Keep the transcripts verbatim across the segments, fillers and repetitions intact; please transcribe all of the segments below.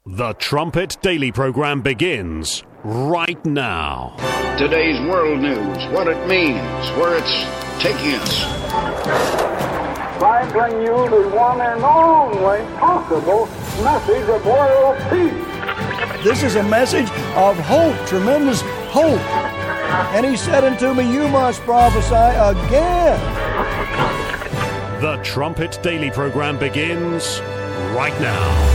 The Trumpet Daily program begins right now. Today's world news, what it means, where it's taking us. I bring you the one and only possible message of world peace. This is a message of hope, tremendous hope. And he said unto me, you must prophesy again. The Trumpet Daily program begins right now.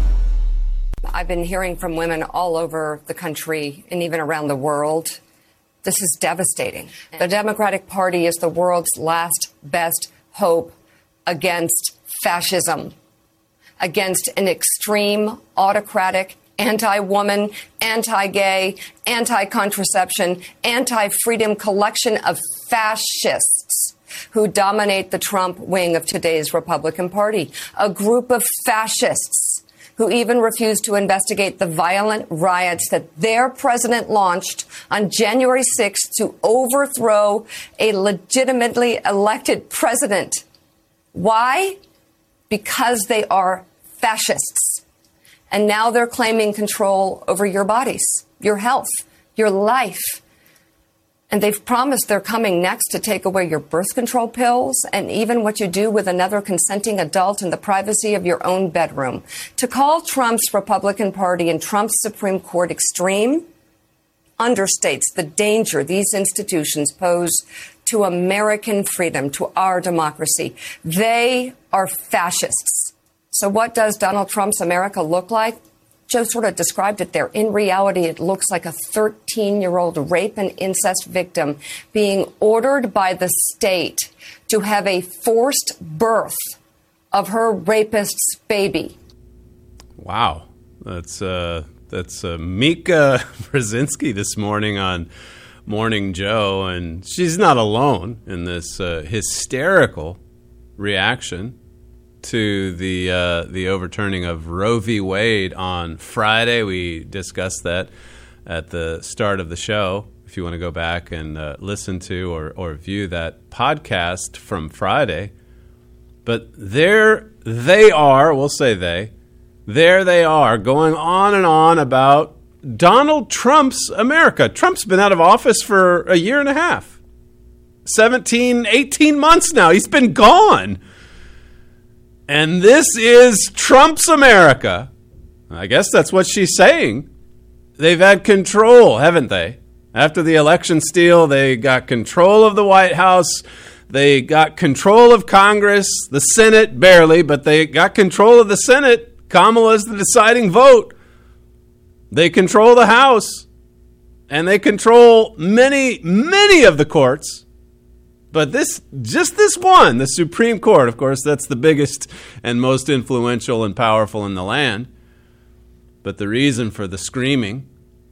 I've been hearing from women all over the country and even around the world. This is devastating. The Democratic Party is the world's last best hope against fascism, against an extreme, autocratic, anti-woman, anti-gay, anti-contraception, anti-freedom collection of fascists who dominate the Trump wing of today's Republican Party. A group of fascists who even refused to investigate the violent riots that their president launched on January sixth to overthrow a legitimately elected president. Why? Because they are fascists. And now they're claiming control over your bodies, your health, your life. And they've promised they're coming next to take away your birth control pills and even what you do with another consenting adult in the privacy of your own bedroom. To call Trump's Republican Party and Trump's Supreme Court extreme understates the danger these institutions pose to American freedom, to our democracy. They are fascists. So what does Donald Trump's America look like? Joe sort of described it there. In reality, it looks like a thirteen-year-old rape and incest victim being ordered by the state to have a forced birth of her rapist's baby. Wow. That's uh, that's uh, Mika Brzezinski this morning on Morning Joe, and she's not alone in this uh, hysterical reaction to the uh, the overturning of Roe v. Wade on Friday. We discussed that at the start of the show. If you want to go back and uh, listen to or, or view that podcast from Friday. But there they are, we'll say they, there they are going on and on about Donald Trump's America. Trump's been out of office for a year and a half. seventeen, eighteen months now. He's been gone. And this is Trump's America. I guess that's what she's saying. They've had control, haven't they? After the election steal, they got control of the White House. They got control of Congress, the Senate, barely, but they got control of the Senate. Kamala's the deciding vote. They control the House. And they control many, many of the courts. But this, just this one, the Supreme Court, of course, that's the biggest and most influential and powerful in the land. But the reason for the screaming,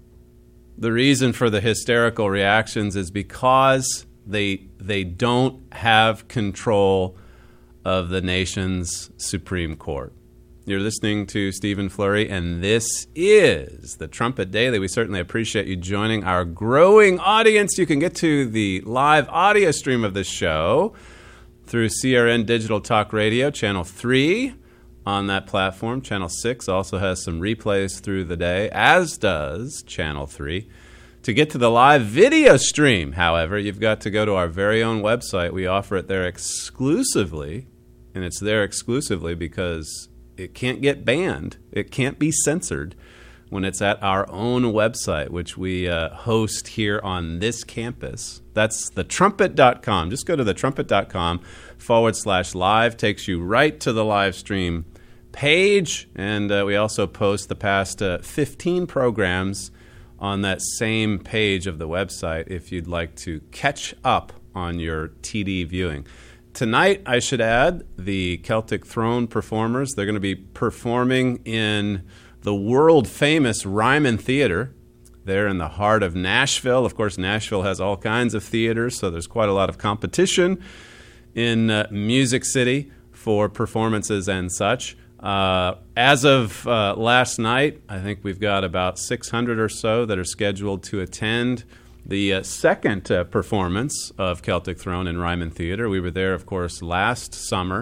the reason for the hysterical reactions is because they they don't have control of the nation's Supreme Court. You're listening to Stephen Flurry, and this is the Trumpet Daily. We certainly appreciate you joining our growing audience. You can get to the live audio stream of this show through C R N Digital Talk Radio, Channel three on that platform. Channel six also has some replays through the day, as does Channel three. To get to the live video stream, however, you've got to go to our very own website. We offer it there exclusively, and it's there exclusively because it can't get banned. It can't be censored when it's at our own website, which we uh, host here on this campus. That's the trumpet dot com. Just go to the trumpet dot com forward slash live. Takes you right to the live stream page. And uh, we also post the past uh, fifteen programs on that same page of the website if you'd like to catch up on your T D viewing. Tonight, I should add, the Celtic Throne performers, they're going to be performing in the world-famous Ryman Theater. They're in the heart of Nashville. Of course, Nashville has all kinds of theaters, so there's quite a lot of competition in uh, Music City for performances and such. Uh, as of uh, last night, I think we've got about six hundred or so that are scheduled to attend the uh, second uh, performance of Celtic Throne in Ryman Theater. We were there, of course, last summer,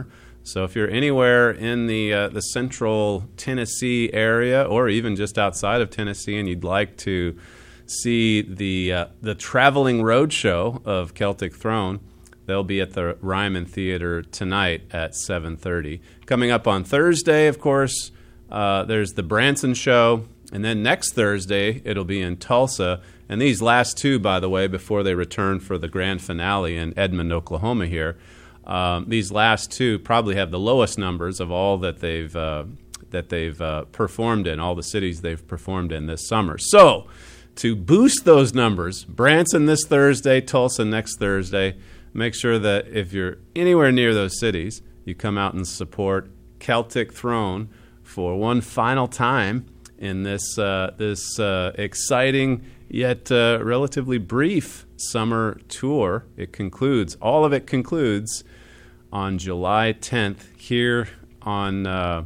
So if you're anywhere in the uh, the central Tennessee area, or even just outside of Tennessee, and you'd like to see the uh, the traveling roadshow of Celtic Throne, they'll be at the Ryman Theater tonight at seven thirty. Coming up on Thursday, of course, uh, there's the Branson Show. And then next Thursday, it'll be in Tulsa. And these last two, by the way, before they return for the grand finale in Edmond, Oklahoma here, um, these last two probably have the lowest numbers of all that they've uh, that they've uh, performed in, all the cities they've performed in this summer. So to boost those numbers, Branson this Thursday, Tulsa next Thursday, make sure that if you're anywhere near those cities, you come out and support Celtic Throne for one final time in this uh, this uh, exciting yet uh, relatively brief summer tour. It concludes, all of it concludes on July tenth here on uh,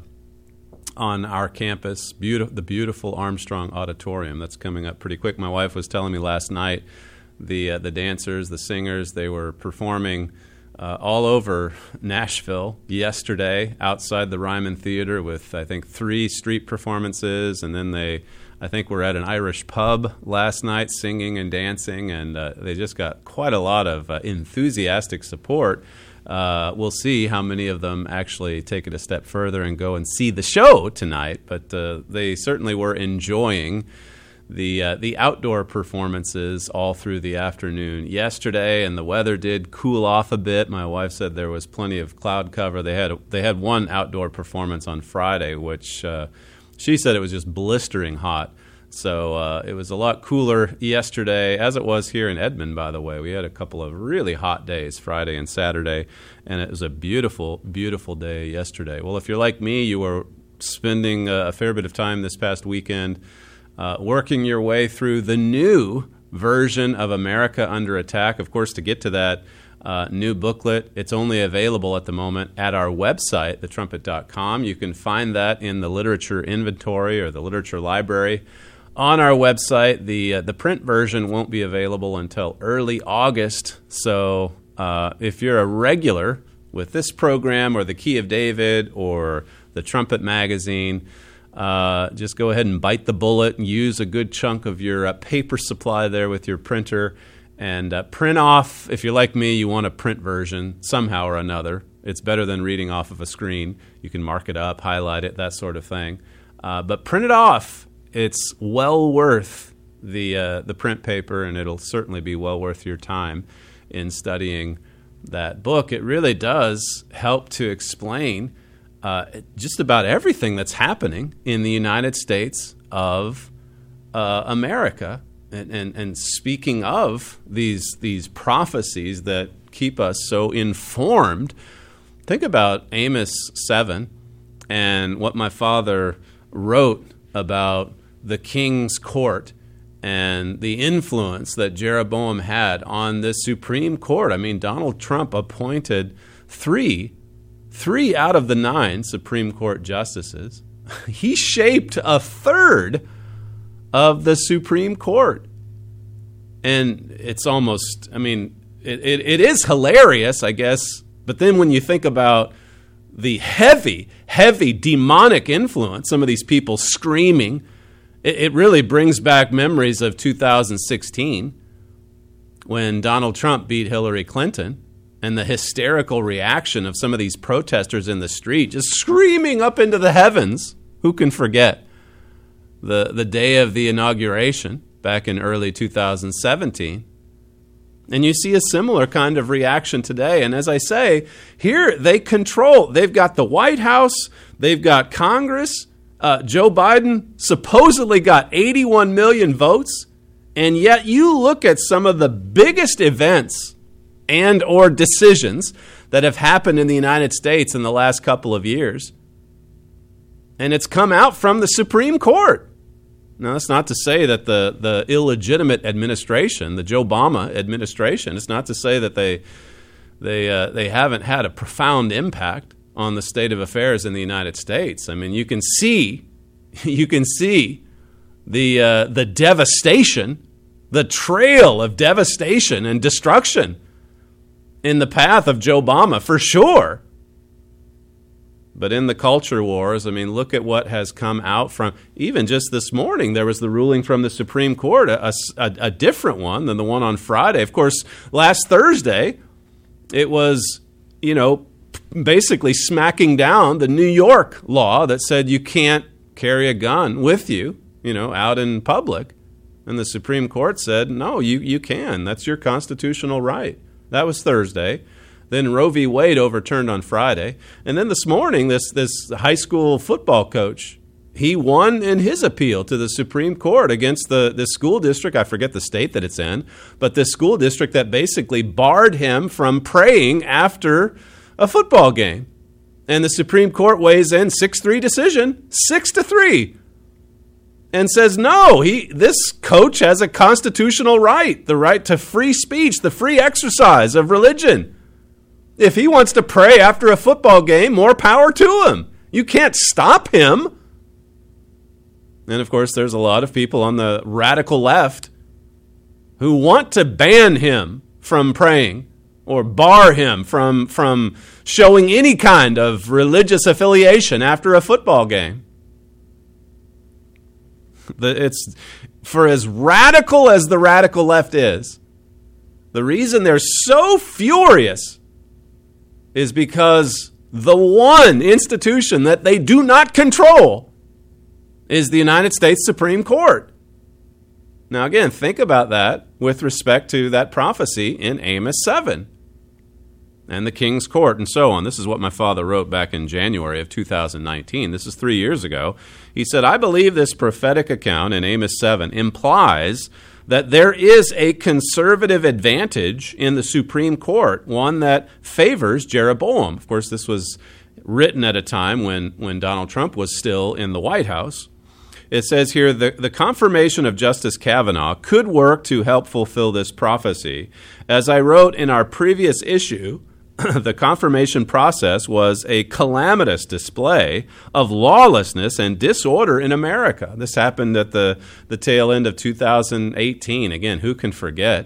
on our campus, beautiful, the beautiful Armstrong Auditorium. That's coming up pretty quick. My wife was telling me last night the uh, the dancers, the singers, they were performing Uh, all over Nashville yesterday outside the Ryman Theater with, I think, three street performances. And then they, I think, were at an Irish pub last night singing and dancing. And uh, they just got quite a lot of uh, enthusiastic support. Uh, we'll see how many of them actually take it a step further and go and see the show tonight. But uh, they certainly were enjoying the uh, the outdoor performances all through the afternoon yesterday, and the weather did cool off a bit. My wife said there was plenty of cloud cover. They had a, they had one outdoor performance on Friday, which uh, she said it was just blistering hot. So uh, it was a lot cooler yesterday, as it was here in Edmond, by the way. We had a couple of really hot days, Friday and Saturday, and it was a beautiful, beautiful day yesterday. Well, if you're like me, you were spending a fair bit of time this past weekend Uh, working your way through the new version of America Under Attack. Of course, to get to that uh, new booklet, it's only available at the moment at our website, the trumpet dot com. You can find that in the literature inventory or the literature library on our website. The uh, the print version won't be available until early August. So uh, if you're a regular with this program or the Key of David or the Trumpet Magazine, Uh, just go ahead and bite the bullet and use a good chunk of your uh, paper supply there with your printer and uh, print off. If you're like me, you want a print version somehow or another. It's better than reading off of a screen. You can mark it up, highlight it, that sort of thing. Uh, but print it off. It's well worth the uh, the print paper, and it'll certainly be well worth your time in studying that book. It really does help to explain Uh, just about everything that's happening in the United States of uh, America. And, and, and speaking of these these prophecies that keep us so informed, think about Amos seven and what my father wrote about the king's court and the influence that Jeroboam had on the Supreme Court. I mean, Donald Trump appointed three Three out of the nine Supreme Court justices. He shaped a third of the Supreme Court. And it's almost, I mean, it, it, it is hilarious, I guess. But then when you think about the heavy, heavy demonic influence, some of these people screaming, it, it really brings back memories of two thousand sixteen when Donald Trump beat Hillary Clinton. And the hysterical reaction of some of these protesters in the street, just screaming up into the heavens. Who can forget the the day of the inauguration back in early two thousand seventeen? And you see a similar kind of reaction today. And as I say, here they control. They've got the White House. They've got Congress. Uh, Joe Biden supposedly got eighty-one million votes. And yet you look at some of the biggest events and or decisions that have happened in the United States in the last couple of years. And it's come out from the Supreme Court. Now, that's not to say that the, the illegitimate administration, the Joe Obama administration, it's not to say that they they uh, they haven't had a profound impact on the state of affairs in the United States. I mean, you can see you can see the uh, the devastation, the trail of devastation and destruction in the path of Joe Obama, for sure. But in the culture wars, I mean, look at what has come out from, even just this morning, there was the ruling from the Supreme Court, a, a, a different one than the one on Friday. Of course, last Thursday, it was, you know, basically smacking down the New York law that said you can't carry a gun with you, you know, out in public. And the Supreme Court said, no, you, you can. That's your constitutional right. That was Thursday. Then Roe v. Wade overturned on Friday. And then this morning, this this high school football coach, he won in his appeal to the Supreme Court against the, the school district. I forget the state that it's in, but the school district that basically barred him from praying after a football game. And the Supreme Court weighs in, six three decision, six to three, and says, no, he this coach has a constitutional right, the right to free speech, the free exercise of religion. If he wants to pray after a football game, more power to him. You can't stop him. And of course, there's a lot of people on the radical left who want to ban him from praying or bar him from, from showing any kind of religious affiliation after a football game. It's, for as radical as the radical left is, the reason they're so furious is because the one institution that they do not control is the United States Supreme Court. Now again, think about that with respect to that prophecy in Amos seven and the King's Court and so on. This is what my father wrote back in January of two thousand nineteen. This is three years ago. He said, I believe this prophetic account in Amos seven implies that there is a conservative advantage in the Supreme Court, one that favors Jeroboam. Of course, this was written at a time when, when Donald Trump was still in the White House. It says here, the, the confirmation of Justice Kavanaugh could work to help fulfill this prophecy. As I wrote in our previous issue, the confirmation process was a calamitous display of lawlessness and disorder in America. This happened at the, the tail end of two thousand eighteen. Again, who can forget?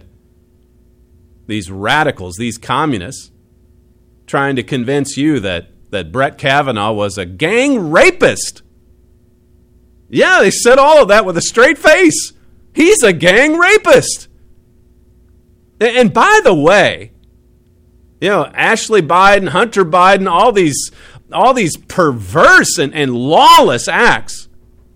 These radicals, these communists, trying to convince you that, that Brett Kavanaugh was a gang rapist. Yeah, they said all of that with a straight face. He's a gang rapist. And by the way, you know, Ashley Biden, Hunter Biden, all these all these perverse and, and lawless acts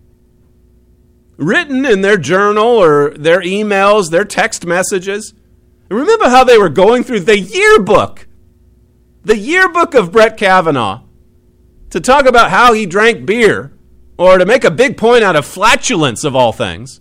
written in their journal or their emails, their text messages. Remember how they were going through the yearbook, the yearbook of Brett Kavanaugh, to talk about how he drank beer or to make a big point out of flatulence of all things.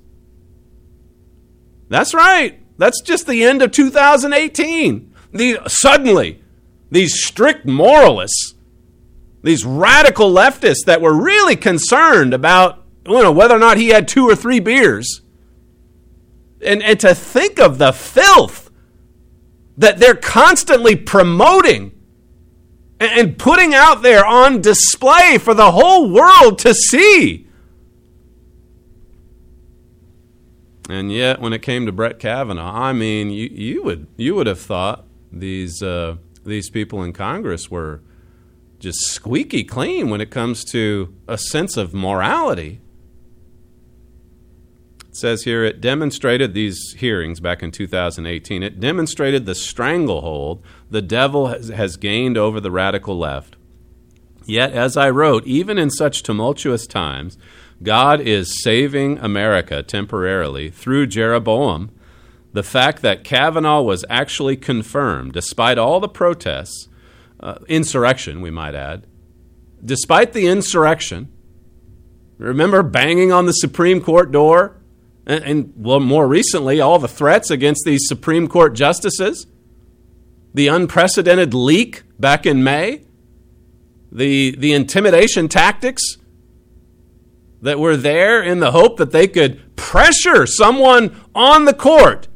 That's right. That's just the end of two thousand eighteen. The, suddenly, these strict moralists, these radical leftists that were really concerned about, you know, whether or not he had two or three beers, and, and to think of the filth that they're constantly promoting and, and putting out there on display for the whole world to see. And yet, when it came to Brett Kavanaugh, I mean, you, you would you would have thought these uh, these people in Congress were just squeaky clean when it comes to a sense of morality. It says here, it demonstrated, these hearings back in two thousand eighteen, it demonstrated the stranglehold the devil has, has gained over the radical left. Yet, as I wrote, even in such tumultuous times, God is saving America temporarily through Jeroboam. The fact that Kavanaugh was actually confirmed, despite all the protests, uh, insurrection, we might add, despite the insurrection, remember banging on the Supreme Court door? And, and well, more recently, all the threats against these Supreme Court justices, the unprecedented leak back in May, the, the intimidation tactics that were there in the hope that they could pressure someone on the court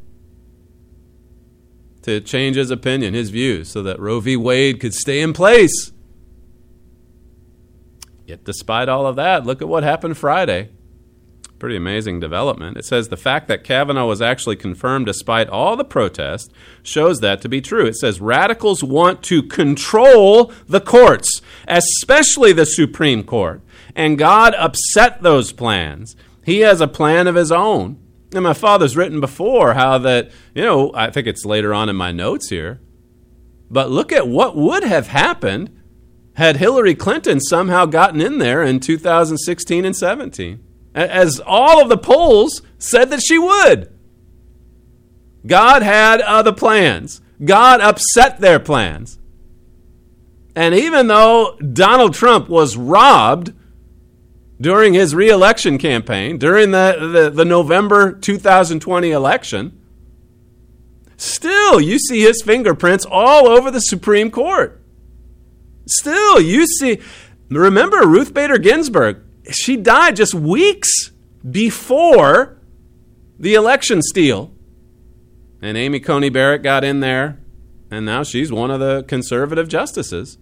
to change his opinion, his views, so that Roe v. Wade could stay in place. Yet despite all of that, look at what happened Friday. pretty amazing development. It says the fact that Kavanaugh was actually confirmed despite all the protest shows that to be true. It says radicals want to control the courts, especially the Supreme Court. And God upset those plans. He has a plan of his own. And my father's written before how that, you know, I think it's later on in my notes here. But look at what would have happened had Hillary Clinton somehow gotten in there in two thousand sixteen and seventeen. As all of the polls said that she would. God had other plans. God upset their plans. And even though Donald Trump was robbed during his re-election campaign, during the, the, the November two thousand twenty election, still you see his fingerprints all over the Supreme Court. Still, you see, remember Ruth Bader Ginsburg, she died just weeks before the election steal. And Amy Coney Barrett got in there, and now she's one of the conservative justices.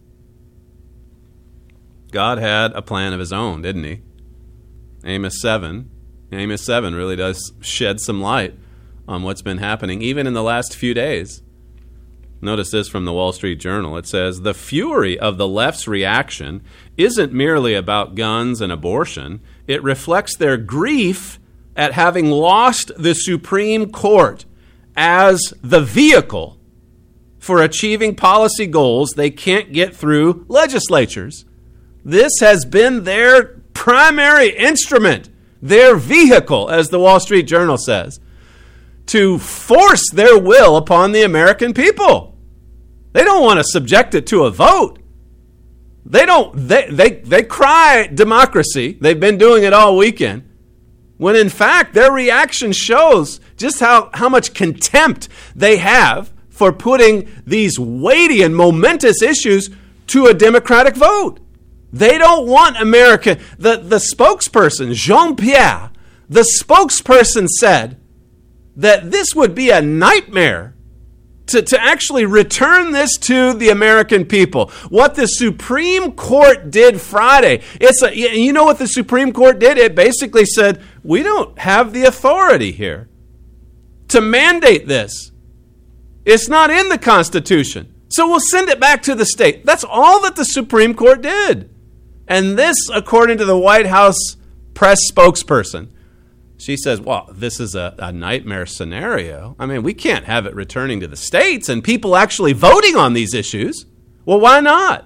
God had a plan of his own, didn't he? Amos seven. Amos seven really does shed some light on what's been happening, even in the last few days. Notice this from the Wall Street Journal. It says, the fury of the left's reaction isn't merely about guns and abortion. It reflects their grief at having lost the Supreme Court as the vehicle for achieving policy goals they can't get through legislatures. This has been their primary instrument, their vehicle, as the Wall Street Journal says, to force their will upon the American people. They don't want to subject it to a vote. They don't. They, they, they cry democracy. They've been doing it all weekend. When in fact, their reaction shows just how, how much contempt they have for putting these weighty and momentous issues to a Democratic vote. They don't want America. The, the spokesperson, Jean-Pierre, the spokesperson said that this would be a nightmare to, to actually return this to the American people. What the Supreme Court did Friday, it's a, you know what the Supreme Court did? It basically said, we don't have the authority here to mandate this. It's not in the Constitution. So we'll send it back to the state. That's all that the Supreme Court did. And this, according to the White House press spokesperson, she says, well, this is a, a nightmare scenario. I mean, we can't have it returning to the states and people actually voting on these issues. Well, why not?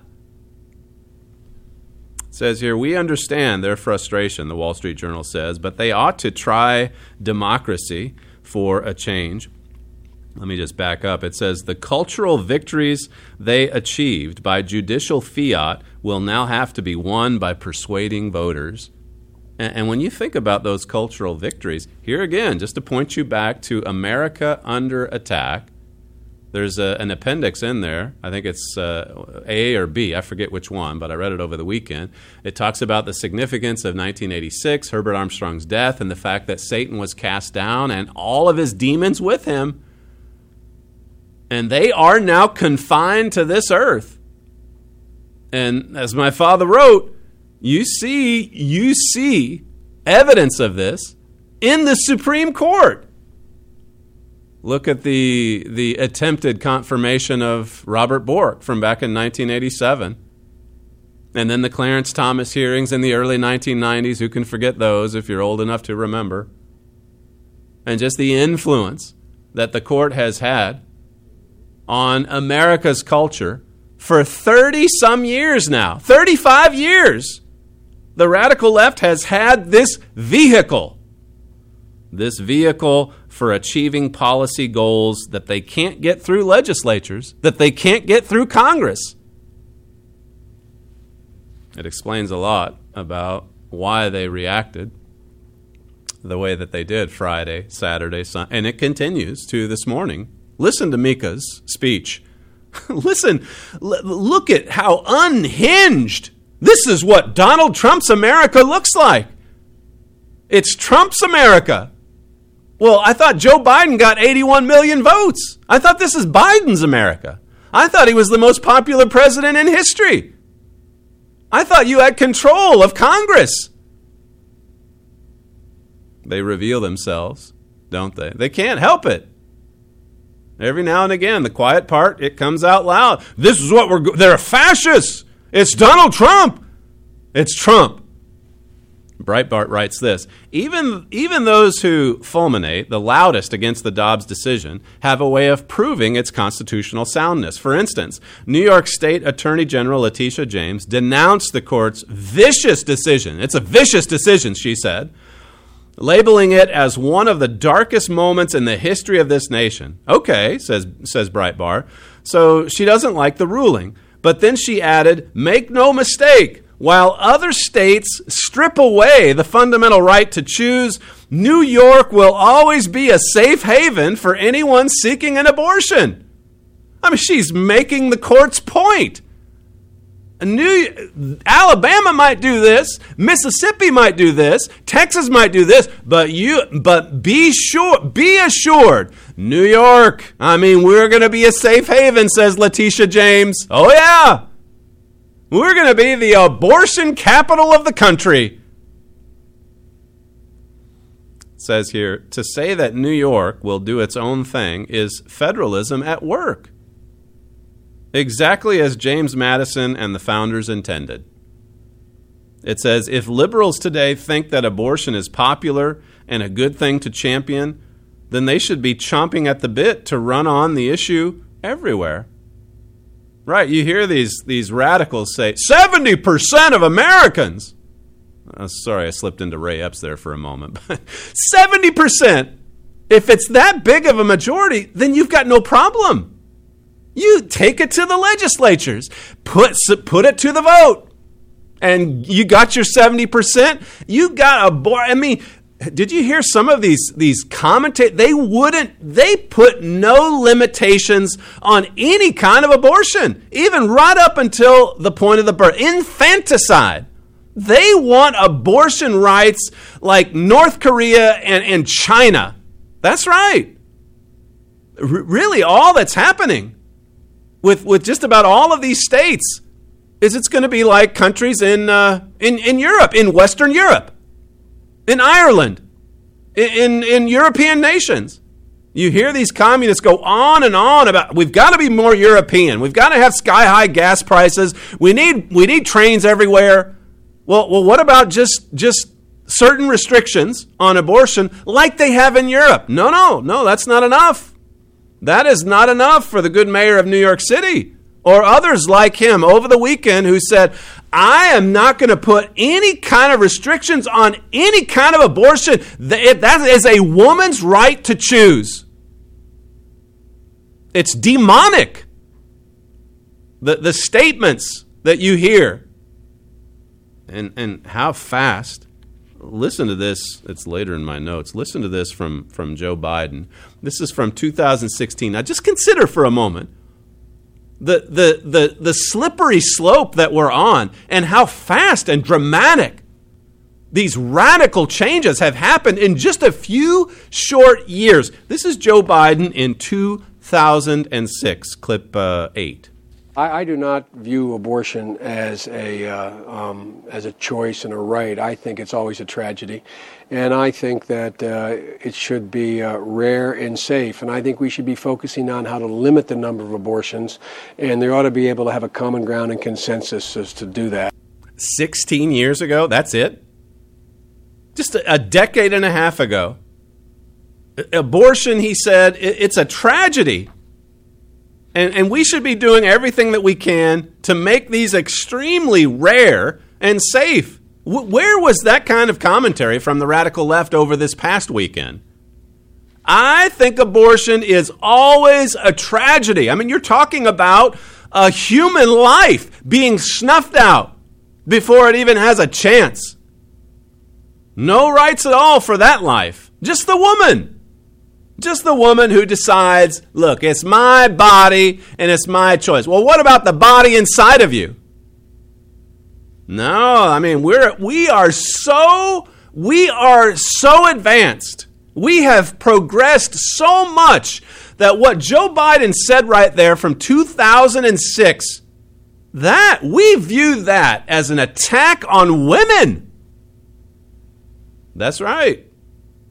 It says here, we understand their frustration, the Wall Street Journal says, but they ought to try democracy for a change. Let me just back up. It says, the cultural victories they achieved by judicial fiat will now have to be won by persuading voters. And when you think about those cultural victories, here again, just to point you back to America Under Attack, there's a, an appendix in there. I think it's uh, A or B. I forget which one, but I read it over the weekend. It talks about the significance of nineteen eighty-six, Herbert Armstrong's death, and the fact that Satan was cast down and all of his demons with him. And they are now confined to this earth. And as my father wrote, You see, you see evidence of this in the Supreme Court. Look at the the attempted confirmation of Robert Bork from back in nineteen eighty-seven. And then the Clarence Thomas hearings in the early nineteen nineties. Who can forget those if you're old enough to remember? And just the influence that the court has had on America's culture for thirty-some years now. thirty-five years. The radical left has had this vehicle, this vehicle for achieving policy goals that they can't get through legislatures, that they can't get through Congress. It explains a lot about why they reacted the way that they did Friday, Saturday, Sunday, and it continues to this morning. Listen to Mika's speech. Listen, l- look at how unhinged. This is what Donald Trump's America looks like. It's Trump's America. Well, I thought Joe Biden got eighty-one million votes. I thought this is Biden's America. I thought he was the most popular president in history. I thought you had control of Congress. They reveal themselves, don't they? They can't help it. Every now and again, the quiet part, it comes out loud. This is what we're go- they're fascists. It's Donald Trump. It's Trump. Breitbart writes this, even, even those who fulminate the loudest against the Dobbs decision have a way of proving its constitutional soundness. For instance, New York State Attorney General Letitia James denounced the court's vicious decision. It's a vicious decision, she said, labeling it as one of the darkest moments in the history of this nation. Okay, says, says Breitbart, so she doesn't like the ruling. But then she added, make no mistake, while other states strip away the fundamental right to choose, New York will always be a safe haven for anyone seeking an abortion. I mean, she's making the court's point. New, Alabama might do this, Mississippi might do this, Texas might do this, but you, but be sure, be assured, New York, I mean, we're going to be a safe haven, says Letitia James. Oh yeah. We're going to be the abortion capital of the country. It says here, to say that New York will do its own thing is federalism at work. Exactly as James Madison and the founders intended. It says, if liberals today think that abortion is popular and a good thing to champion, then they should be chomping at the bit to run on the issue everywhere. Right, you hear these these radicals say, seventy percent of Americans. Oh, sorry, I slipped into Ray Epps there for a moment. But seventy percent, if it's that big of a majority, then you've got no problem. You take it to the legislatures, put, put it to the vote, and you got your seventy percent. You got a boy. I mean, did you hear some of these these commentators? They wouldn't, they put no limitations on any kind of abortion, even right up until the point of the birth. Infanticide. They want abortion rights like North Korea and, and China. That's right. R- really, all that's happening with, with just about all of these states is it's going to be like countries in, uh, in, in Europe, in Western Europe. In Ireland, in, in European nations. You hear these communists go on and on about, we've got to be more European. We've got to have sky-high gas prices. We need we need trains everywhere. Well, well, what about just, just certain restrictions on abortion like they have in Europe? No, no, no, that's not enough. That is not enough for the good mayor of New York City or others like him over the weekend who said, I am not going to put any kind of restrictions on any kind of abortion. That is a woman's right to choose. It's demonic. The, the statements that you hear. And, and how fast. Listen to this. It's later in my notes. Listen to this from, from Joe Biden. This is from two thousand sixteen. Now just consider for a moment The, the the the slippery slope that we're on and how fast and dramatic these radical changes have happened in just a few short years. This is Joe Biden in two thousand six, clip uh, eight. I, I do not view abortion as a uh, um, as a choice and a right. I think it's always a tragedy, and I think that uh, it should be uh, rare and safe. And I think we should be focusing on how to limit the number of abortions, and there ought to be able to have a common ground and consensus as to do that. Sixteen years ago, that's it. Just a, a decade and a half ago, abortion, he said, it, it's a tragedy. And, and we should be doing everything that we can to make these extremely rare and safe. W- where was that kind of commentary from the radical left over this past weekend? I think abortion is always a tragedy. I mean, you're talking about a human life being snuffed out before it even has a chance. No rights at all for that life. Just the woman. Just the woman who decides, look, it's my body and it's my choice. Well, what about the body inside of you? No, I mean, we're we are so we are so advanced. We have progressed so much that what Joe Biden said right there from two thousand six, that we view that as an attack on women. That's right.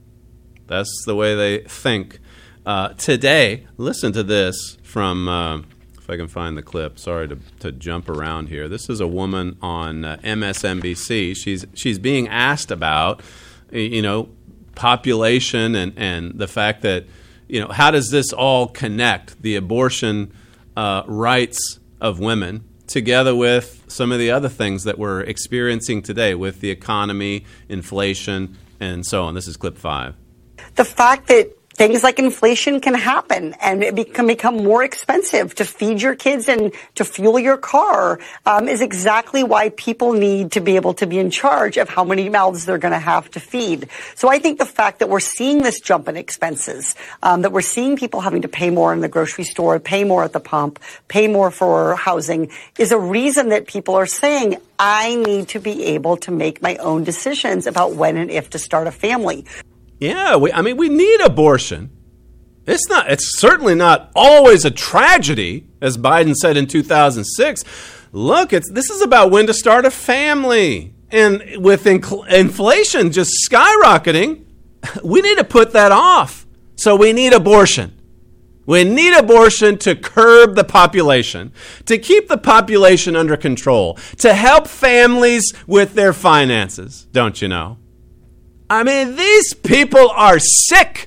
That's the way they think. Uh, today, listen to this from, uh, if I can find the clip. Sorry to, to jump around here. This is a woman on uh, M S N B C. She's she's being asked about, you know, population and, and the fact that, you know, how does this all connect, the abortion uh, rights of women, together with some of the other things that we're experiencing today with the economy, inflation, and so on. This is clip five. The fact that things like inflation can happen and it be- can become more expensive to feed your kids and to fuel your car um, is exactly why people need to be able to be in charge of how many mouths they're going to have to feed. So I think the fact that we're seeing this jump in expenses, um, that we're seeing people having to pay more in the grocery store, pay more at the pump, pay more for housing, is a reason that people are saying, I need to be able to make my own decisions about when and if to start a family. Yeah, we, I mean, we need abortion. It's not. It's certainly not always a tragedy, as Biden said in two thousand six. Look, it's this is about when to start a family. And with inc- inflation just skyrocketing, we need to put that off. So we need abortion. We need abortion to curb the population, to keep the population under control, to help families with their finances, don't you know? I mean, these people are sick.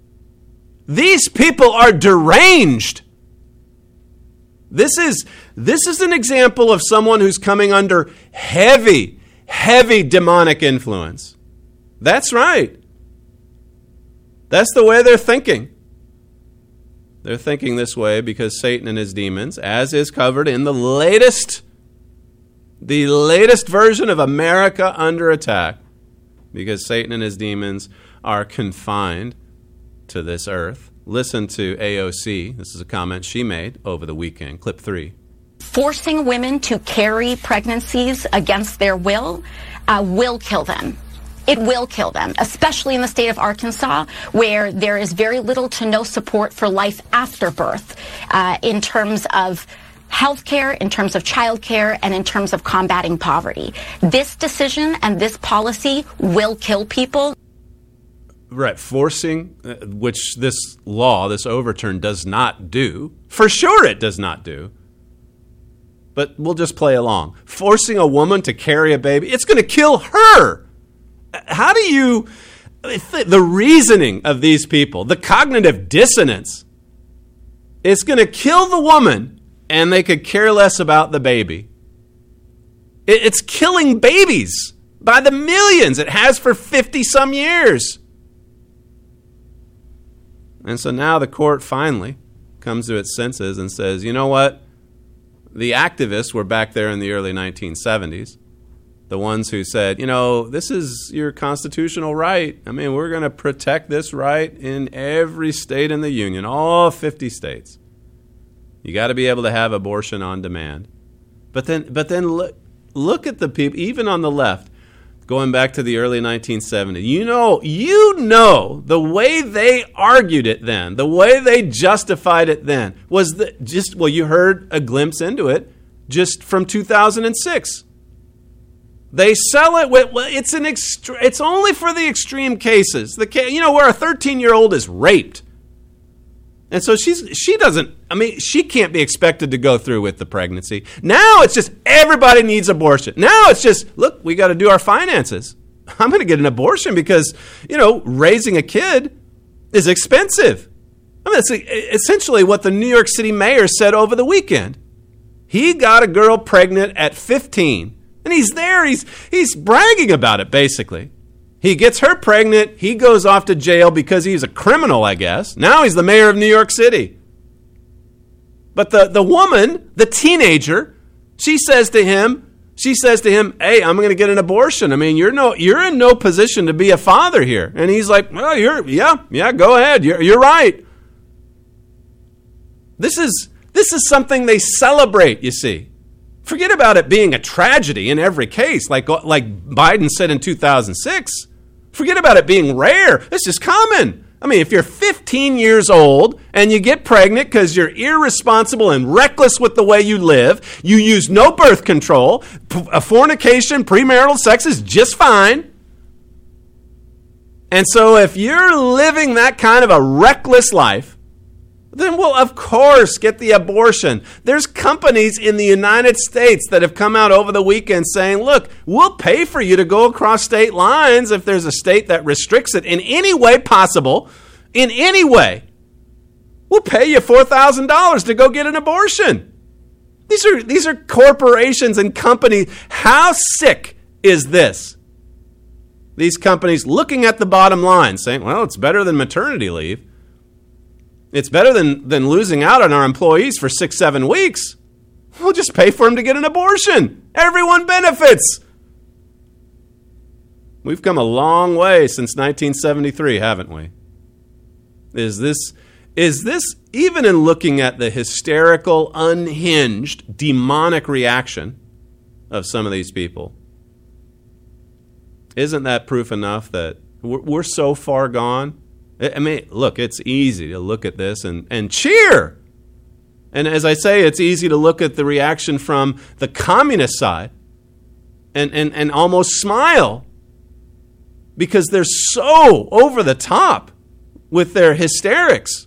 These people are deranged. This is this is an example of someone who's coming under heavy, heavy demonic influence. That's right. That's the way they're thinking. They're thinking this way because Satan and his demons, as is covered in the latest, the latest version of America Under Attack, because Satan and his demons are confined to this earth. Listen to A O C. This is a comment she made over the weekend. Clip three. Forcing women to carry pregnancies against their will uh, will kill them. It will kill them, especially in the state of Arkansas, where there is very little to no support for life after birth uh, in terms of health care, in terms of child care, and in terms of combating poverty. This decision and this policy will kill people. Right, forcing, uh, which this law, this overturn does not do. For sure it does not do. But we'll just play along. Forcing a woman to carry a baby, it's going to kill her. How do you, the reasoning of these people, the cognitive dissonance, it's going to kill the woman and they could care less about the baby. It's killing babies by the millions. It has for fifty some years. And so now the court finally comes to its senses and says, you know what? The activists were back there in the early nineteen seventies. The ones who said, you know, this is your constitutional right. I mean, we're going to protect this right in every state in the union, all fifty states. You got to be able to have abortion on demand. But then but then look, look at the people, even on the left, going back to the early nineteen seventies. You know, you know, the way they argued it then, the way they justified it then was the, just, well, you heard a glimpse into it just from two thousand six. They sell it with, well, it's an extre- it's only for the extreme cases. The ca- you know, where a thirteen-year-old is raped. And so she's she doesn't, I mean, she can't be expected to go through with the pregnancy. Now it's just everybody needs abortion. Now it's just, look, we got to do our finances. I'm going to get an abortion because, you know, raising a kid is expensive. I mean, that's essentially what the New York City mayor said over the weekend. He got a girl pregnant at fifteen. And he's there, he's he's bragging about it, basically. He gets her pregnant, he goes off to jail because he's a criminal, I guess. Now he's the mayor of New York City. But the, the woman, the teenager, she says to him, she says to him, hey, I'm going to get an abortion. I mean, you're no you're in no position to be a father here. And he's like, well, you're yeah, yeah, go ahead. You're you're right. This is this is something they celebrate, you see. Forget about it being a tragedy in every case, like, like Biden said in two thousand six. Forget about it being rare. This is common. I mean, if you're fifteen years old and you get pregnant because you're irresponsible and reckless with the way you live, you use no birth control, a fornication, premarital sex is just fine, And so if you're living that kind of a reckless life, then we'll, of course, get the abortion. There's companies in the United States that have come out over the weekend saying, look, we'll pay for you to go across state lines if there's a state that restricts it in any way possible, in any way. We'll pay you four thousand dollars to go get an abortion. These are, these are corporations and companies. How sick is this? These companies looking at the bottom line saying, well, it's better than maternity leave. It's better than, than losing out on our employees for six, seven weeks. We'll just pay for them to get an abortion. Everyone benefits. We've come a long way since nineteen seventy-three, haven't we? Is this, is this, even in looking at the hysterical, unhinged, demonic reaction of some of these people, isn't that proof enough that we're, we're so far gone? I mean, look, it's easy to look at this and, and cheer. And as I say, it's easy to look at the reaction from the communist side and, and, and almost smile because they're so over the top with their hysterics.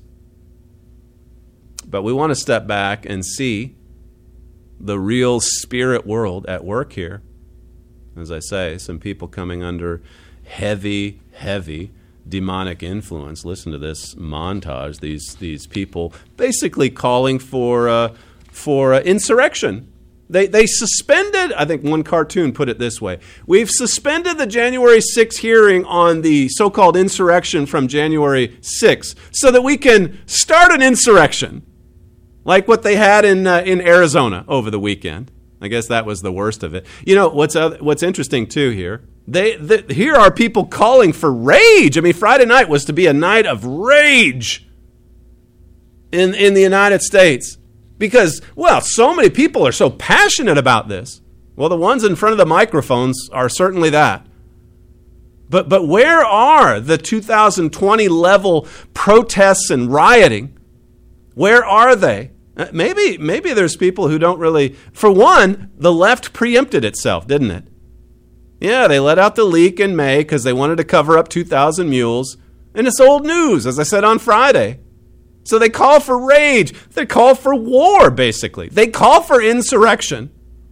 But we want to step back and see the real spirit world at work here. As I say, some people coming under heavy, heavy demonic influence. Listen to this montage. These these people basically calling for uh, for uh, insurrection. They they suspended. I think one cartoon put it this way: we've suspended the January sixth hearing on the so-called insurrection from January sixth, so that we can start an insurrection, like what they had in uh, in Arizona over the weekend. I guess that was the worst of it. You know what's other, what's interesting too here. They, they, here are people calling for rage. I mean, Friday night was to be a night of rage in, in the United States because, well, so many people are so passionate about this. Well, the ones in front of the microphones are certainly that. But, but where are the two thousand twenty level protests and rioting? Where are they? Maybe, maybe there's people who don't really... For one, the left preempted itself, didn't it? Yeah, they let out the leak in May because they wanted to cover up two thousand mules. And it's old news, as I said on Friday. So they call for rage. They call for war, basically. They call for insurrection.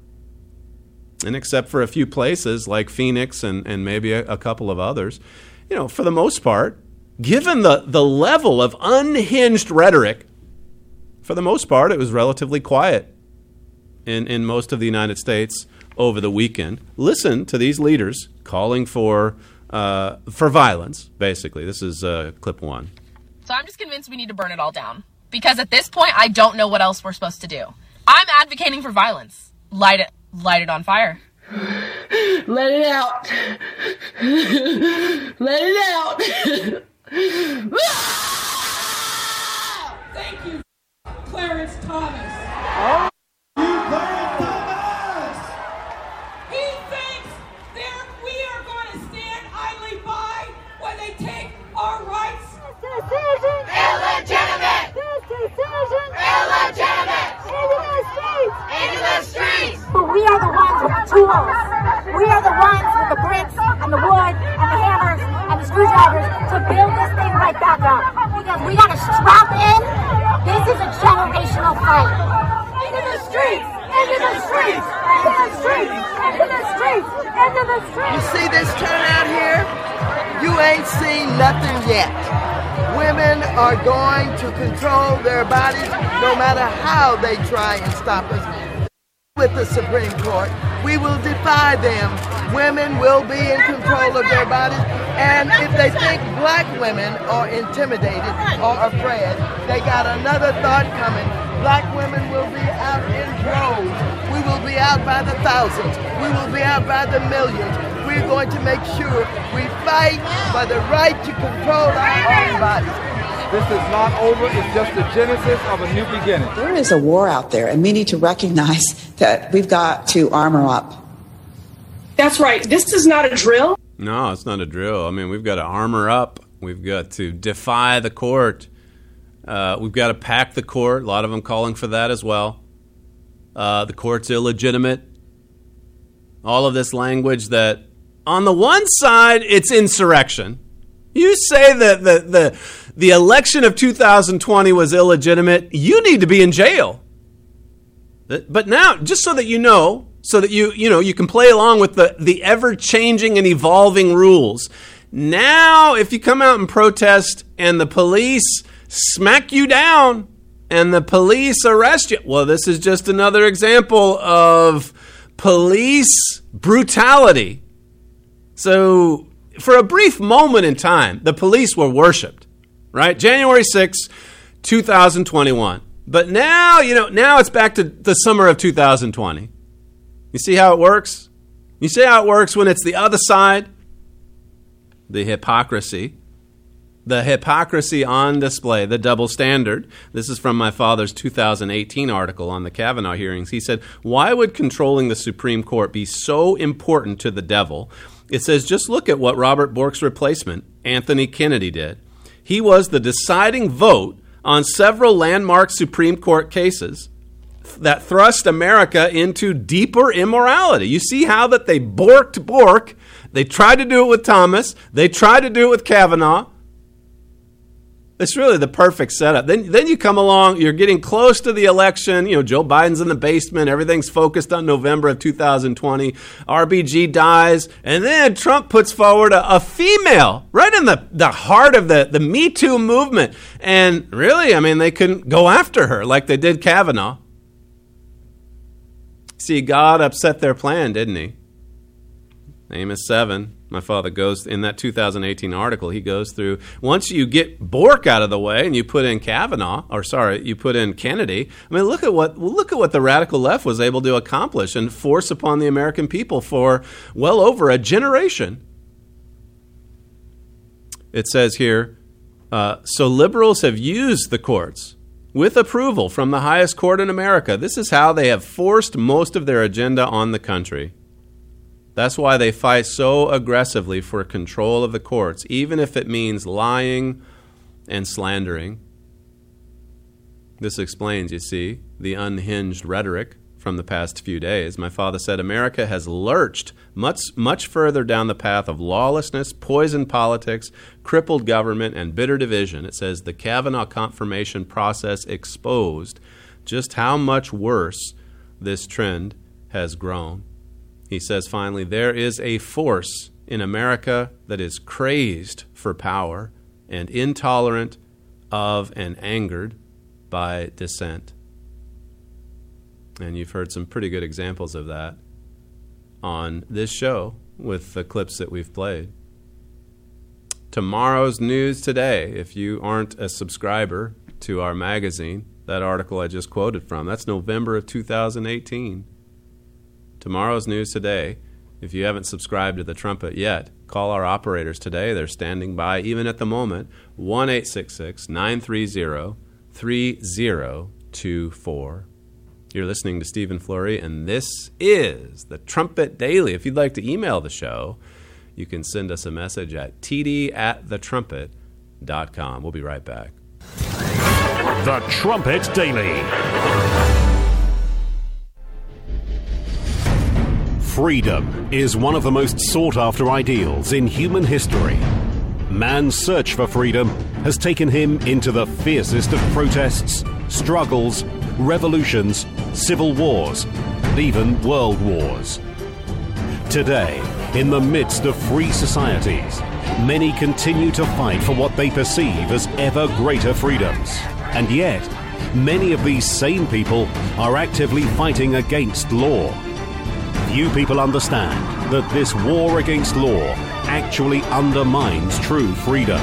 And except for a few places like Phoenix and, and maybe a, a couple of others, you know, for the most part, given the, the level of unhinged rhetoric, for the most part, it was relatively quiet in, in most of the United States over the weekend. Listen to these leaders calling for uh, for violence, basically. This is uh, clip one. So I'm just convinced we need to burn it all down. Because at this point, I don't know what else we're supposed to do. I'm advocating for violence. Light it, light it on fire. Let it out. Let it out. Thank you, Clarence Thomas. Oh. You, Clarence Thomas! He thinks that we are going to stand idly by when they take our rights. This decision illegitimate. This decision illegitimate. Into the streets. Into the streets. But we are the ones with the tools. We are the ones with the bricks and the wood and the hammers and the screwdrivers to build this thing right back up. Because we got to strap in. This is a generational fight. Into the streets! Into the streets! Into the streets! Into the streets! Into the streets! You see this turnout here? You ain't seen nothing yet. Women are going to control their bodies no matter how they try and stop us. With the Supreme Court, we will defy them. Women will be in control of their bodies, and if they think black women are intimidated or afraid, they got another thought coming. Black women will be out in droves. We will be out by the thousands. We will be out by the millions. We're going to make sure we fight for the right to control our own bodies. This is not over. It's just the genesis of a new beginning. There is a war out there, and we need to recognize that we've got to armor up. That's right. This is not a drill. No, it's not a drill. I mean, we've got to armor up. We've got to defy the court. Uh, we've got to pack the court. A lot of them calling for that as well. Uh, the court's illegitimate. All of this language that, on the one side, it's insurrection. You say that the, the, the election of two thousand twenty was illegitimate, you need to be in jail. But now, just so that you know, so that you, you know, you can play along with the, the ever-changing and evolving rules. Now, if you come out and protest and the police smack you down and the police arrest you, well, this is just another example of police brutality. So, for a brief moment in time, the police were worshipped, right? January sixth, two thousand twenty-one. But now, you know, now it's back to the summer of two thousand twenty. You see how it works? You see how it works when it's the other side? The hypocrisy. The hypocrisy on display, the double standard. This is from my father's two thousand eighteen article on the Kavanaugh hearings. He said, why would controlling the Supreme Court be so important to the devil? It says, just look at what Robert Bork's replacement, Anthony Kennedy, did. He was the deciding vote on several landmark Supreme Court cases that thrust America into deeper immorality. You see how that they borked Bork. They tried to do it with Thomas. They tried to do it with Kavanaugh. It's really the perfect setup. Then, then you come along, you're getting close to the election. You know, Joe Biden's in the basement. Everything's focused on November of two thousand twenty. R B G dies. And then Trump puts forward a, a female right in the, the heart of the, the Me Too movement. And really, I mean, they couldn't go after her like they did Kavanaugh. See, God upset their plan, didn't he? Amos seven. My father goes, in that two thousand eighteen article, he goes through, once you get Bork out of the way and you put in Kavanaugh, or sorry, you put in Kennedy, I mean, look at what look at what the radical left was able to accomplish and force upon the American people for well over a generation. It says here, uh, so liberals have used the courts with approval from the highest court in America. This is how they have forced most of their agenda on the country. That's why they fight so aggressively for control of the courts, even if it means lying and slandering. This explains, you see, the unhinged rhetoric from the past few days. My father said America has lurched much, much further down the path of lawlessness, poisoned politics, crippled government, and bitter division. It says the Kavanaugh confirmation process exposed just how much worse this trend has grown. He says, finally, there is a force in America that is crazed for power and intolerant of and angered by dissent. And you've heard some pretty good examples of that on this show with the clips that we've played. Tomorrow's News Today, if you aren't a subscriber to our magazine, that article I just quoted from, that's November of two thousand eighteen. Tomorrow's News Today. If you haven't subscribed to The Trumpet yet, call our operators today. They're standing by, even at the moment, one eight six six, nine three zero, three zero two four. You're listening to Stephen Flurry, and this is The Trumpet Daily. If you'd like to email the show, you can send us a message at t d at the trumpet dot com. We'll be right back. The Trumpet Daily. Freedom is one of the most sought-after ideals in human history. Man's search for freedom has taken him into the fiercest of protests, struggles, revolutions, civil wars, and even world wars. Today, in the midst of free societies, many continue to fight for what they perceive as ever greater freedoms. And yet, many of these same people are actively fighting against law. Few people understand that this war against law actually undermines true freedom.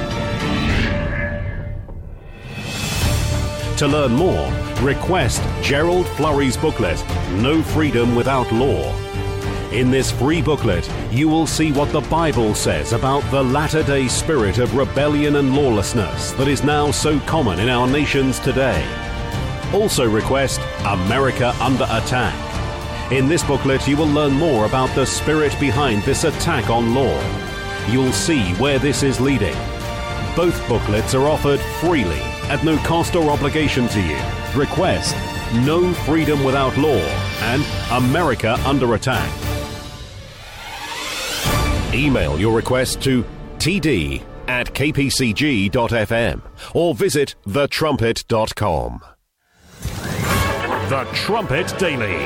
To learn more, request Gerald Flurry's booklet, No Freedom Without Law. In this free booklet, you will see what the Bible says about the latter-day spirit of rebellion and lawlessness that is now so common in our nations today. Also request America Under Attack. In this booklet, you will learn more about the spirit behind this attack on law. You'll see where this is leading. Both booklets are offered freely at no cost or obligation to you. Request No Freedom Without Law and America Under Attack. Email your request to t d at k p c g dot f m or visit the trumpet dot com. The Trumpet Daily.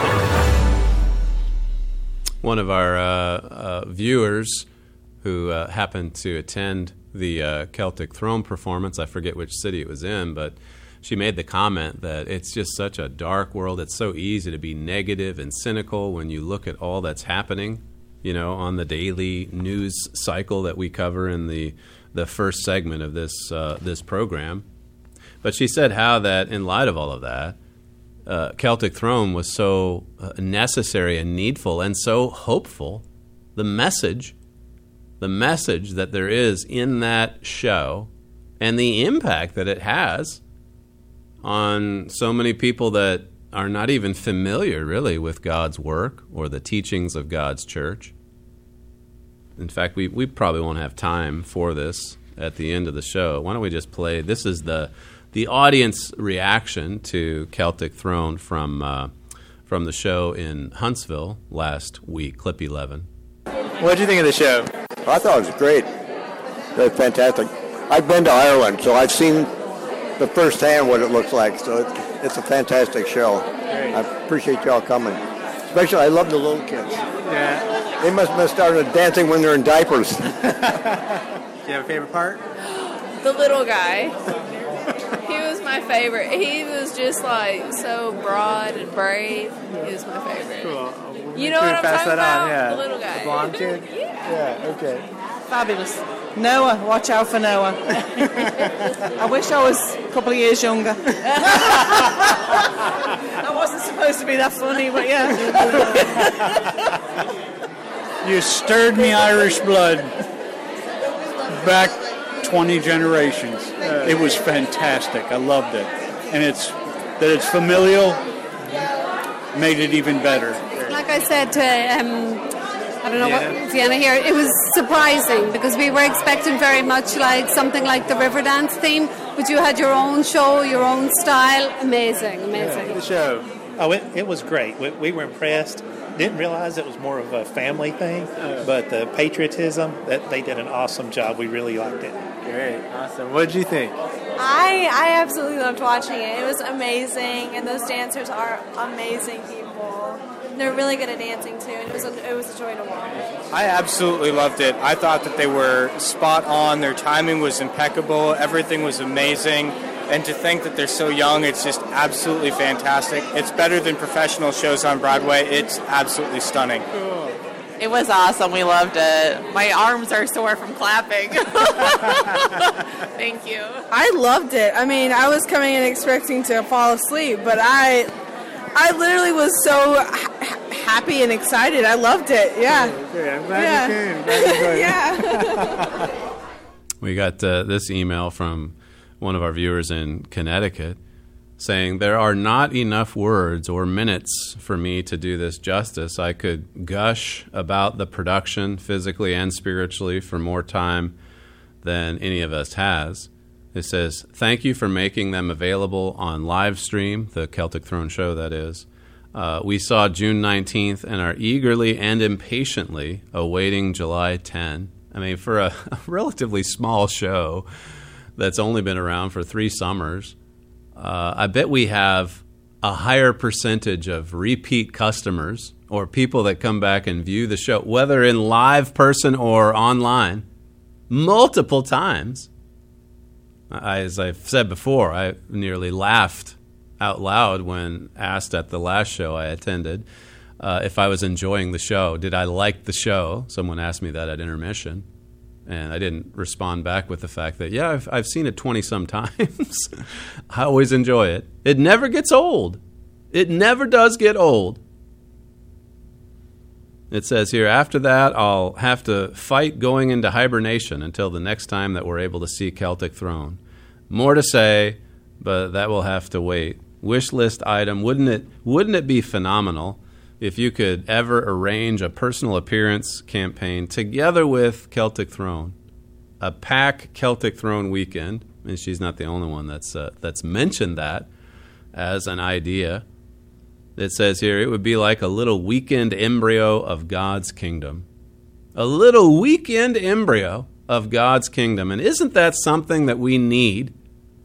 One of our uh, uh, viewers who uh, happened to attend the uh, Celtic Throne performance, I forget which city it was in, but she made the comment that it's just such a dark world. It's so easy to be negative and cynical when you look at all that's happening, you know, on the daily news cycle that we cover in the the first segment of this uh, this program. But she said how that in light of all of that, uh, Celtic Throne was so uh, necessary and needful and so hopeful. The message, the message that there is in that show and the impact that it has on so many people that are not even familiar, really, with God's work or the teachings of God's church. In fact, we, we probably won't have time for this at the end of the show. Why don't we just play? This is the the audience reaction to Celtic Throne from uh, from the show in Huntsville last week, clip eleven. What did you think of the show? I thought it was great. It was fantastic. I've been to Ireland, so I've seen the firsthand what it looks like. So it's, it's a fantastic show. Great. I appreciate y'all coming. Especially, I love the little kids. Yeah. They must have started dancing when they're in diapers. Do you have a favorite part? The little guy. He was my favorite. He was just like so broad and brave. He was my favorite. Cool. You know what I'm talking about? On, yeah. The little guy. The blonde kid? Yeah. Yeah, okay. Fabulous. Noah, watch out for Noah. I wish I was a couple of years younger. That wasn't supposed to be that funny, but yeah. You stirred me Irish blood back twenty generations. It was fantastic. I loved it. And it's that it's familial made it even better. Like I said to, um, I don't know yeah. what, Vienna here, it was surprising because we were expecting very much like something like the Riverdance theme, but you had your own show, your own style. Amazing, amazing. Yeah, the show. Oh, it, it was great. We, we were impressed. Didn't realize it was more of a family thing, but the patriotism, that they did an awesome job. We really liked it. Great, awesome. What did you think? I I absolutely loved watching it. It was amazing, and those dancers are amazing people. They're really good at dancing too, and it was a, it was a joy to watch. I absolutely loved it. I thought that they were spot on. Their timing was impeccable. Everything was amazing. And to think that they're so young, it's just absolutely fantastic. It's better than professional shows on Broadway. It's absolutely stunning. Cool. It was awesome. We loved it. My arms are sore from clapping. Thank you. I loved it. I mean, I was coming in expecting to fall asleep, but I I literally was so ha- happy and excited. I loved it. Yeah. Okay, I'm glad yeah. you came. Glad you yeah. We got uh, this email from one of our viewers in Connecticut saying, there are not enough words or minutes for me to do this justice. I could gush about the production physically and spiritually for more time than any of us has. It says, thank you for making them available on live stream, the Celtic Throne show, that is. Uh, we saw June nineteenth and are eagerly and impatiently awaiting July tenth. I mean, for a, a relatively small show that's only been around for three summers, uh, I bet we have a higher percentage of repeat customers or people that come back and view the show, whether in live person or online, multiple times. I, as I've said before, I nearly laughed out loud when asked at the last show I attended uh, if I was enjoying the show. Did I like the show? Someone asked me that at intermission. And I didn't respond back with the fact that, yeah, I've, I've seen it twenty-some times. I always enjoy it. It never gets old. It never does get old. It says here, after that, I'll have to fight going into hibernation until the next time that we're able to see Celtic Throne. More to say, but that will have to wait. Wish list item, wouldn't it, wouldn't it be phenomenal if you could ever arrange a personal appearance campaign together with Celtic Throne, a pack Celtic Throne weekend, and she's not the only one that's uh, that's mentioned that as an idea. It says here, it would be like a little weekend embryo of God's kingdom. A little weekend embryo of God's kingdom. And isn't that something that we need?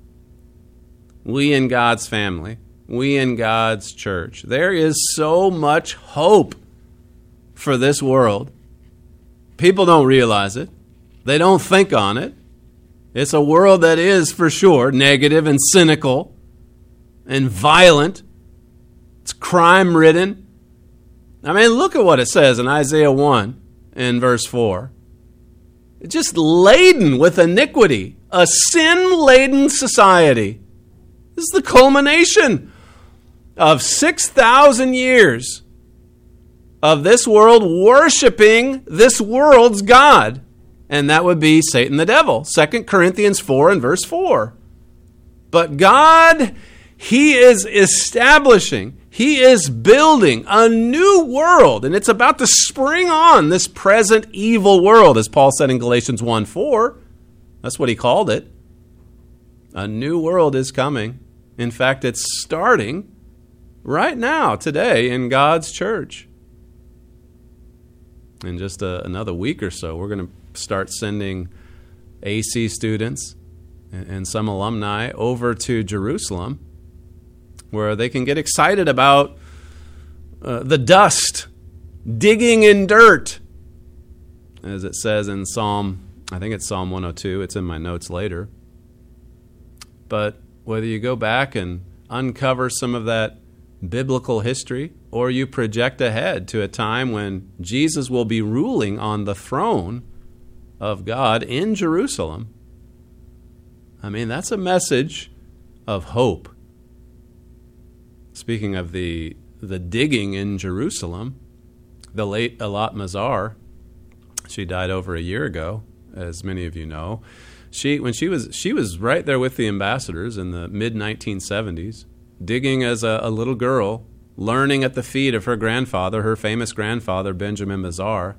We in God's family, we in God's church. There is so much hope for this world. People don't realize it. They don't think on it. It's a world that is, for sure, negative and cynical and violent. It's crime-ridden. I mean, look at what it says in Isaiah one in verse four. It's just laden with iniquity, a sin-laden society. This is the culmination of six thousand years of this world worshiping this world's God. And that would be Satan the devil. Second Corinthians four and verse four. But God, He is establishing, He is building a new world. And it's about to spring on this present evil world, as Paul said in Galatians one four. That's what he called it. A new world is coming. In fact, it's starting right now, today, in God's church. In just a, another week or so, we're going to start sending A C students and, and some alumni over to Jerusalem, where they can get excited about uh, the dust, digging in dirt, as it says in Psalm, I think it's Psalm one oh two. It's in my notes later. But whether you go back and uncover some of that biblical history, or you project ahead to a time when Jesus will be ruling on the throne of God in Jerusalem, I mean, that's a message of hope. Speaking of the the digging in Jerusalem, the late Eilat Mazar, she died over a year ago, as many of you know. She when she was she was right there with the ambassadors in the mid nineteen seventies, digging as a, a little girl, learning at the feet of her grandfather, her famous grandfather, Benjamin Mazar.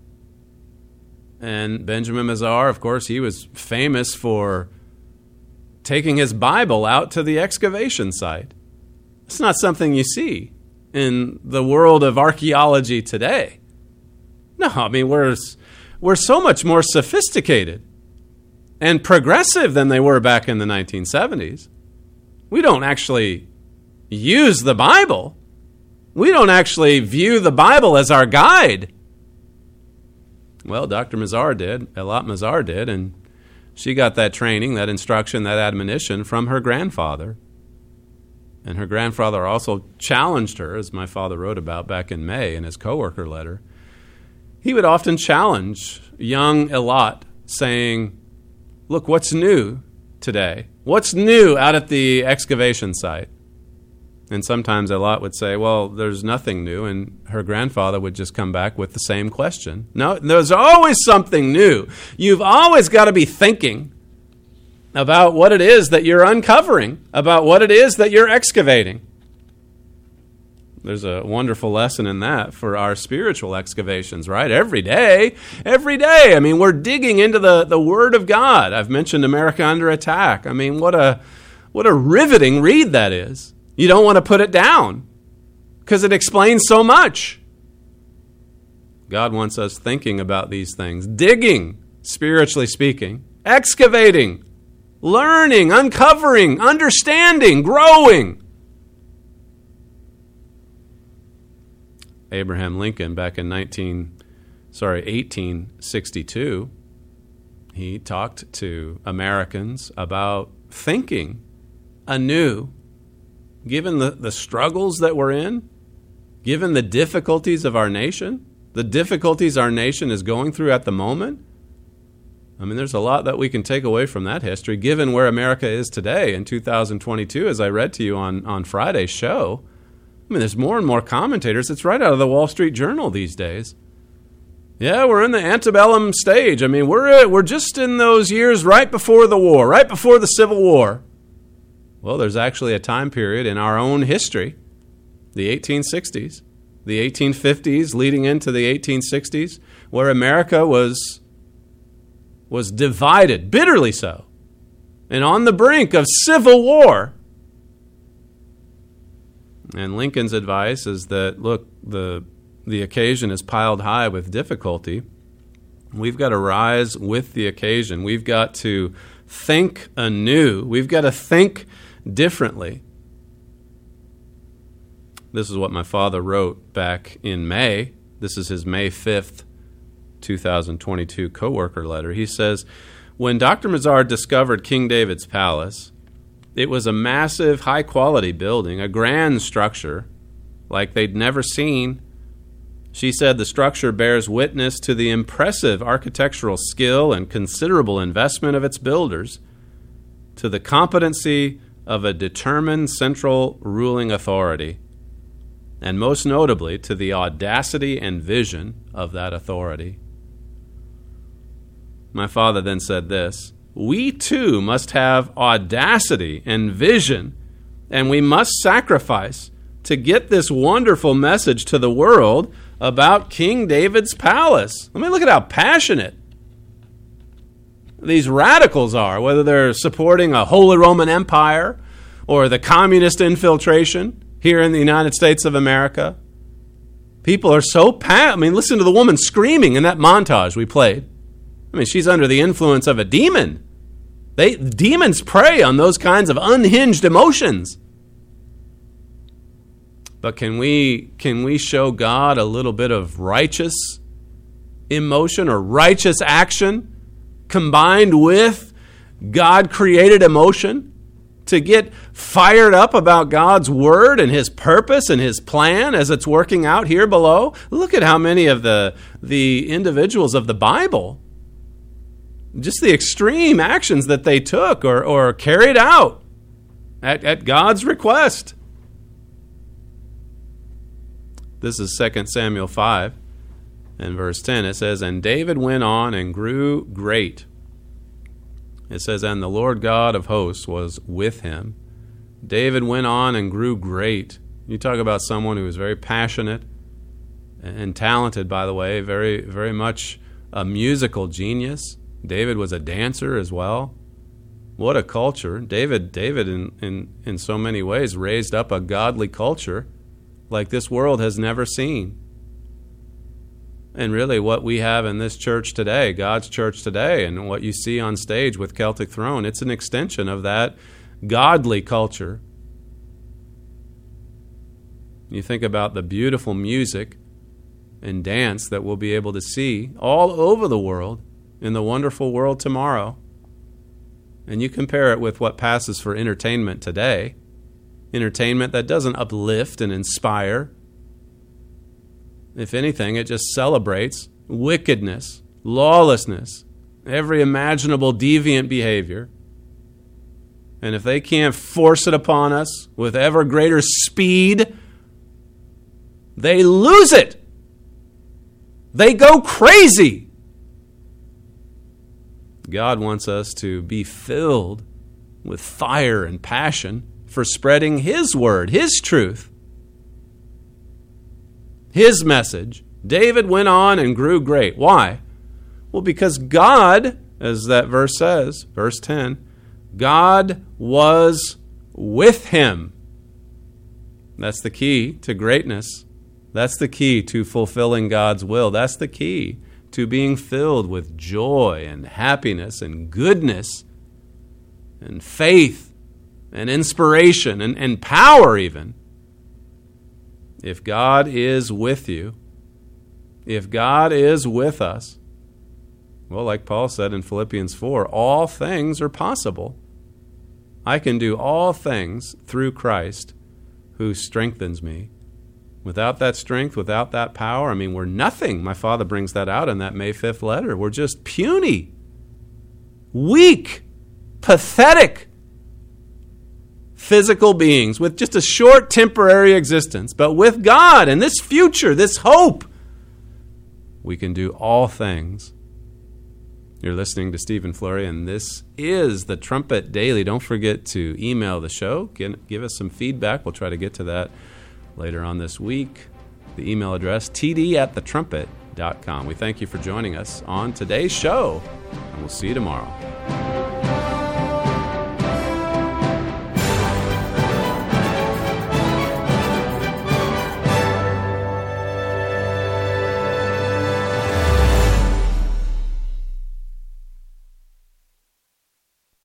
And Benjamin Mazar, of course, he was famous for taking his Bible out to the excavation site. It's not something you see in the world of archaeology today. No, I mean, we're, we're so much more sophisticated and progressive than they were back in the nineteen seventies. We don't actually use the Bible. We don't actually view the Bible as our guide. Well, Doctor Mazar did, Eilat Mazar did, and she got that training, that instruction, that admonition from her grandfather. And her grandfather also challenged her, as my father wrote about back in May in his coworker letter. He would often challenge young Eilat, saying, look, what's new today? What's new out at the excavation site? And sometimes Eilat would say, well, there's nothing new. And her grandfather would just come back with the same question. No, there's always something new. You've always got to be thinking about what it is that you're uncovering, about what it is that you're excavating. There's a wonderful lesson in that for our spiritual excavations, right? Every day, every day. I mean, we're digging into the, the Word of God. I've mentioned America Under Attack. I mean, what a what a riveting read that is. You don't want to put it down because it explains so much. God wants us thinking about these things, digging, spiritually speaking, excavating, learning, uncovering, understanding, growing. Abraham Lincoln, back in nineteen, sorry, eighteen sixty-two, he talked to Americans about thinking anew, given the, the struggles that we're in, given the difficulties of our nation, the difficulties our nation is going through at the moment. I mean, there's a lot that we can take away from that history, given where America is today in two thousand twenty-two, as I read to you on, on Friday's show. I mean, there's more and more commentators. It's right out of the Wall Street Journal these days. Yeah, we're in the antebellum stage. I mean, we're we're just in those years right before the war, right before the Civil War. Well, there's actually a time period in our own history, the eighteen sixties, the eighteen fifties leading into the eighteen sixties, where America was, was divided, bitterly so, and on the brink of civil war. And Lincoln's advice is that, look, the the occasion is piled high with difficulty, We've got to rise with the occasion. We've got to think anew. We've got to think differently. This is what my father wrote back in May. This is his May fifth, twenty twenty-two coworker letter. He says, when Doctor Mazar discovered King David's palace, it was a massive, high-quality building, a grand structure like they'd never seen. She said the structure bears witness to the impressive architectural skill and considerable investment of its builders, to the competency of a determined central ruling authority, and most notably to the audacity and vision of that authority. My father then said this, we too must have audacity and vision, and we must sacrifice to get this wonderful message to the world about King David's palace. I mean, look at how passionate these radicals are, whether they're supporting a Holy Roman Empire or the communist infiltration here in the United States of America. People are so pa- I mean, listen to the woman screaming in that montage we played. I mean, she's under the influence of a demon. They demons prey on those kinds of unhinged emotions. But can we can we show God a little bit of righteous emotion or righteous action combined with God-created emotion to get fired up about God's word and his purpose and his plan as it's working out here below? Look at how many of the, the individuals of the Bible, just the extreme actions that they took or, or carried out at, at God's request. This is Second Samuel five and verse ten. It says, and David went on and grew great. It says, and the Lord God of hosts was with him. David went on and grew great. You talk about someone who was very passionate and talented, by the way, very, very much a musical genius. David was a dancer as well. What a culture. David, David in, in, in so many ways, raised up a godly culture like this world has never seen. And really what we have in this church today, God's church today, and what you see on stage with Celtic Throne, it's an extension of that godly culture. You think about the beautiful music and dance that we'll be able to see all over the world in the wonderful world tomorrow. And you compare it with what passes for entertainment today. Entertainment that doesn't uplift and inspire. If anything, it just celebrates wickedness, lawlessness, every imaginable deviant behavior. And if they can't force it upon us with ever greater speed, they lose it. They go crazy. God wants us to be filled with fire and passion for spreading his word, his truth, his message. David went on and grew great. Why? Well, because God, as that verse says, verse ten, God was with him. That's the key to greatness. That's the key to fulfilling God's will. That's the key to being filled with joy and happiness and goodness and faith and inspiration and, and power even. If God is with you, if God is with us, well, like Paul said in Philippians four, all things are possible. I can do all things through Christ who strengthens me. Without that strength, without that power, I mean, we're nothing. My father brings that out in that May fifth letter. We're just puny, weak, pathetic physical beings with just a short temporary existence. But with God and this future, this hope, we can do all things. You're listening to Stephen Flurry, and this is the Trumpet Daily. Don't forget to email the show. Give, give us some feedback. We'll try to get to that later on this week. The email address, t d at the trumpet dot com. We thank you for joining us on today's show, and we'll see you tomorrow.